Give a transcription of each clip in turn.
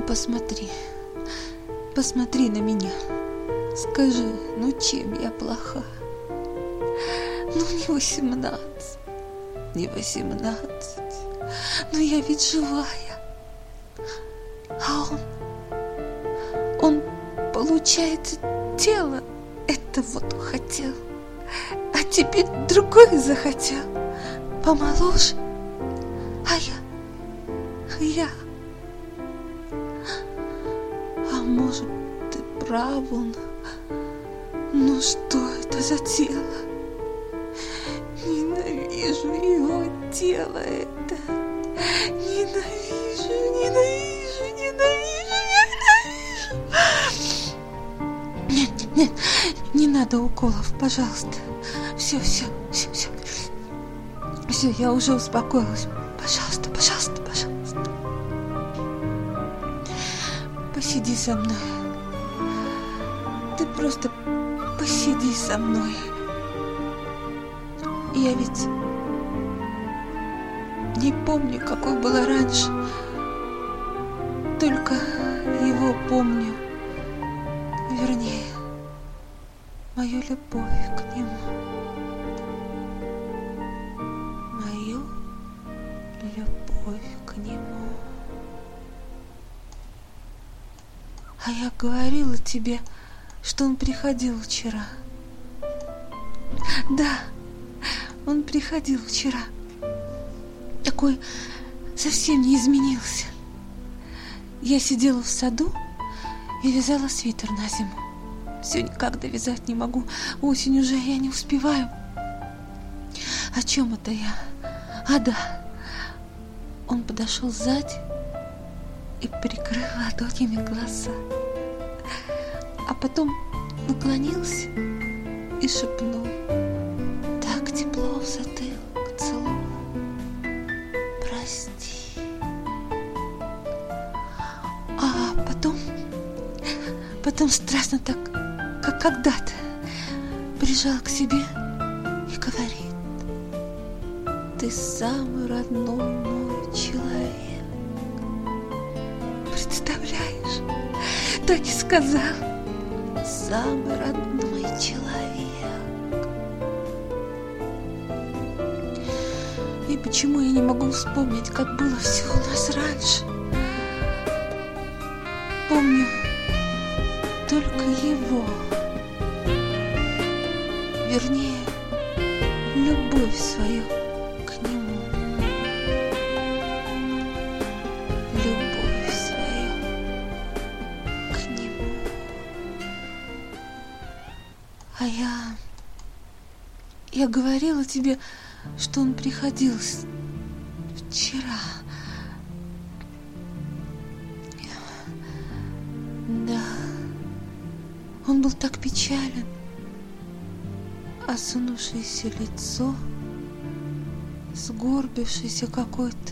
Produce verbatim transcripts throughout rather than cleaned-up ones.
посмотри, посмотри на меня. Скажи, ну чем я плоха? Ну не восемнадцать, не восемнадцать, но я ведь живая. А он, он, получается, тело это вот хотел, а теперь другой захотел, помоложе, а я, я. А может, ты прав, он, ну что это за тело? Ненавижу его тело это. Ненавижу, ненавижу, ненавижу, ненавижу. Нет, нет, не надо уколов, пожалуйста. Все, все, все, все. Все, я уже успокоилась. Пожалуйста, пожалуйста, пожалуйста. Посиди со мной. Ты просто посиди со мной. Я ведь не помню, какой была раньше. Только его помню. Вернее, мою любовь к нему. Мою любовь к нему. А я говорила тебе, что он приходил вчера. Да, он приходил вчера. Такой совсем не изменился. Я сидела в саду и вязала свитер на зиму. Все никак довязать не могу. Осень уже, я не успеваю. О чем это я? А да, он подошел сзади и прикрыл ладонями глаза. А потом наклонился и шепнул: так тепло в затылок целую, прости. А потом, потом страшно так, как когда-то, прижал к себе и говорит: ты самый родной мой человек. Представляешь, так и сказал: самый родной человек. И почему я не могу вспомнить, как было все у нас раньше? Помню только его. Вернее, любовь свою к нему. Любовь свою к нему. А я... Я говорила тебе, что он приходил вчера. Да, он был так печален. Осунувшееся лицо, сгорбившееся какой-то.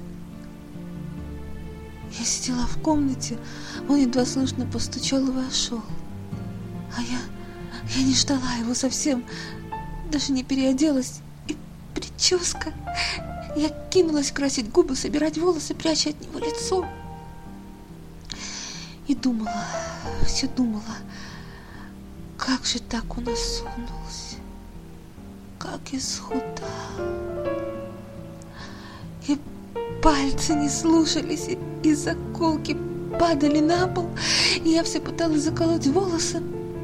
Я сидела в комнате, он едва слышно постучал и вошел. А я, я не ждала его совсем, даже не переоделась. И прическа. Я кинулась красить губы, собирать волосы, пряча от него лицо. И думала, все думала, как же так он осунулся, как исхудал. И пальцы не слушались, и, и заколки падали на пол, и я все пыталась заколоть волосы.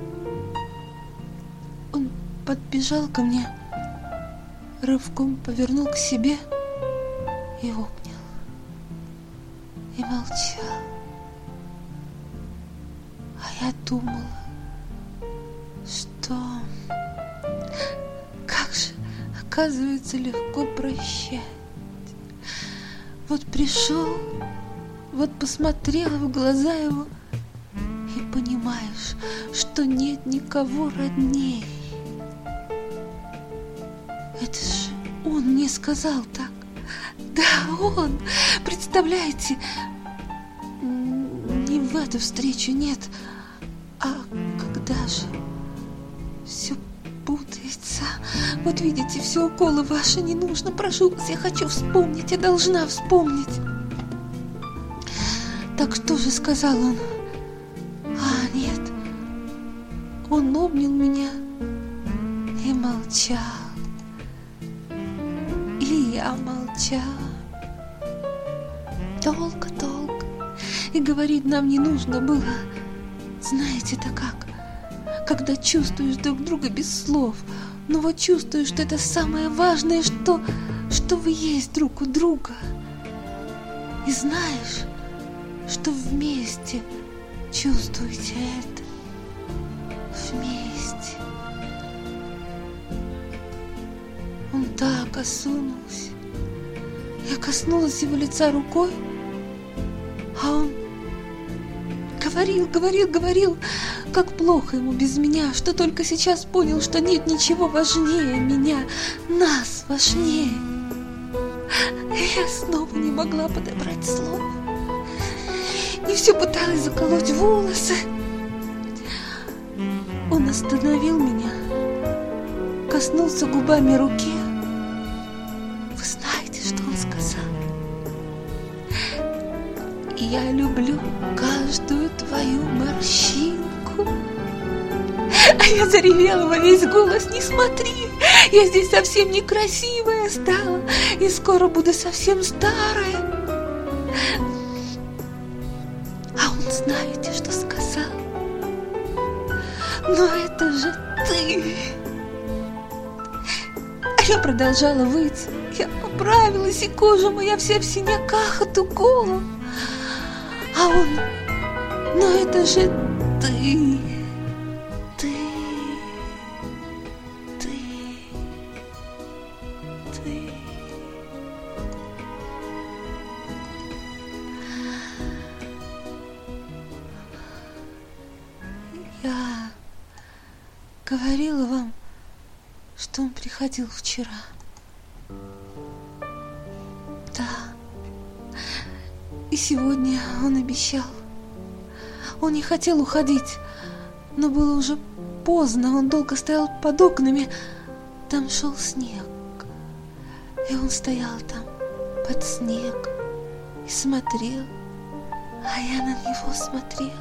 Он подбежал ко мне, рывком повернул к себе и обнял, и молчал. А я думала, что как же, оказывается, легко прощать. Вот пришел, вот посмотрела в глаза его и понимаешь, что нет никого родней. Это же он мне сказал так. Да, он, представляете, не в эту встречу, нет, а когда же все путается. Вот видите, все уколы ваши не нужно. Прошу вас, я хочу вспомнить, я должна вспомнить. Так что же сказал он? А, нет. Он обнял меня и молчал. И я молчала. Долго-долго. И говорить нам не нужно было. Знаете-то как? Когда чувствуешь друг друга без слов, но вот чувствуешь, что это самое важное, что, что вы есть друг у друга. И знаешь, что вместе чувствуете это. Вместе. Он так осунулся. Я коснулась его лица рукой, а он говорил, говорил, говорил, как плохо ему без меня, что только сейчас понял, что нет ничего важнее меня, нас важнее. И я снова не могла подобрать слов. И все пыталась заколоть волосы. Он остановил меня, коснулся губами руки. Вы знаете, что он сказал? Я люблю каждую твою морщинку. А я заревела во весь голос: не смотри, я здесь совсем некрасивая стала, и скоро буду совсем старая. А он, знаете, что сказал? Но это же ты. А я продолжала выть. Я поправилась, и кожа моя вся в синяках от уколов. А он: но это же ты, ты, ты, ты. Я говорила вам, что он приходил вчера. Да. И сегодня он обещал. Он не хотел уходить, но было уже поздно. Он долго стоял под окнами. Там шел снег. И он стоял там под снег и смотрел, а я на него смотрел.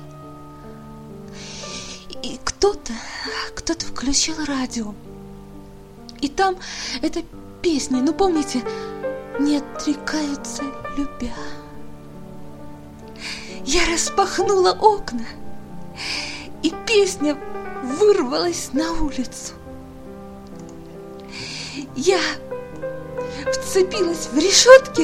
И кто-то, кто-то включил радио. И там эта песня, ну помните, не отрекаются любя. Я распахнула окна, и песня вырвалась на улицу. Я вцепилась в решетки,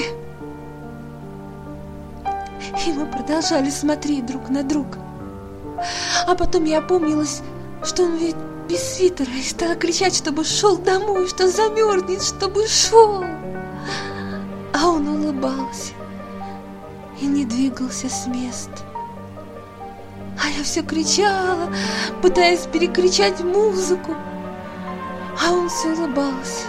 и мы продолжали смотреть друг на друга. А потом я опомнилась, что он ведь без свитера, и стала кричать, чтобы шел домой, что замерзнет, чтобы шел. А он улыбался и не двигался с места. А я все кричала, пытаясь перекричать музыку, а он все улыбался.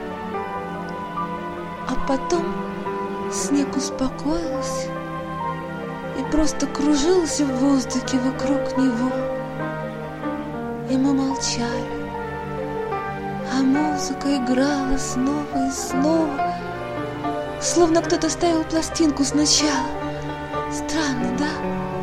А потом снег успокоился и просто кружился в воздухе вокруг него. И мы молчали, а музыка играла снова и снова, словно кто-то ставил пластинку сначала. Странно, да?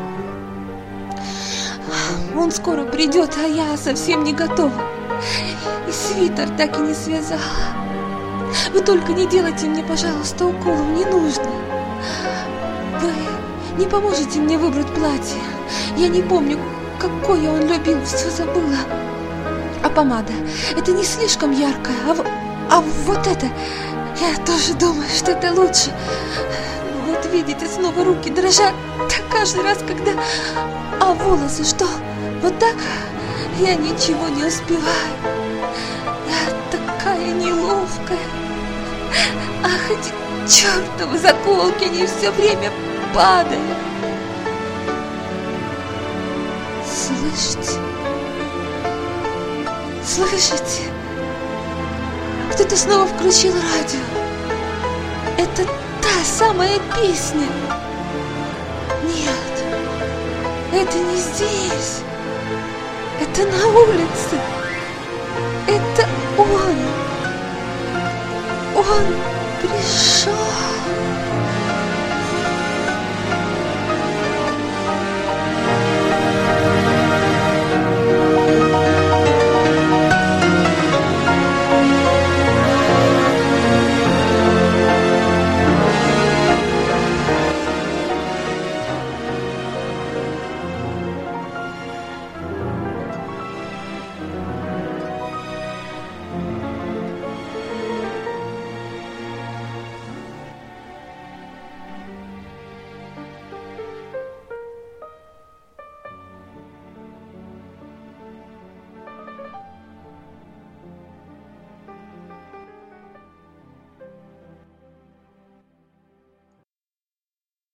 Он скоро придет, а я совсем не готова. И свитер так и не связала. Вы только не делайте мне, пожалуйста, уколов, не нужно. Вы не поможете мне выбрать платье. Я не помню, какое он любил, все забыла. А помада, это не слишком яркая, а, а вот это, я тоже думаю, что это лучше. Вот видите, снова руки дрожат, так каждый раз, когда... А волосы что, вот так? Я ничего не успеваю. Я такая неловкая. Ах, эти чертовы заколки, они все время падают. Слышите? Слышите? Кто-то снова включил радио. Это та самая песня. Нет, это не здесь. Это на улице.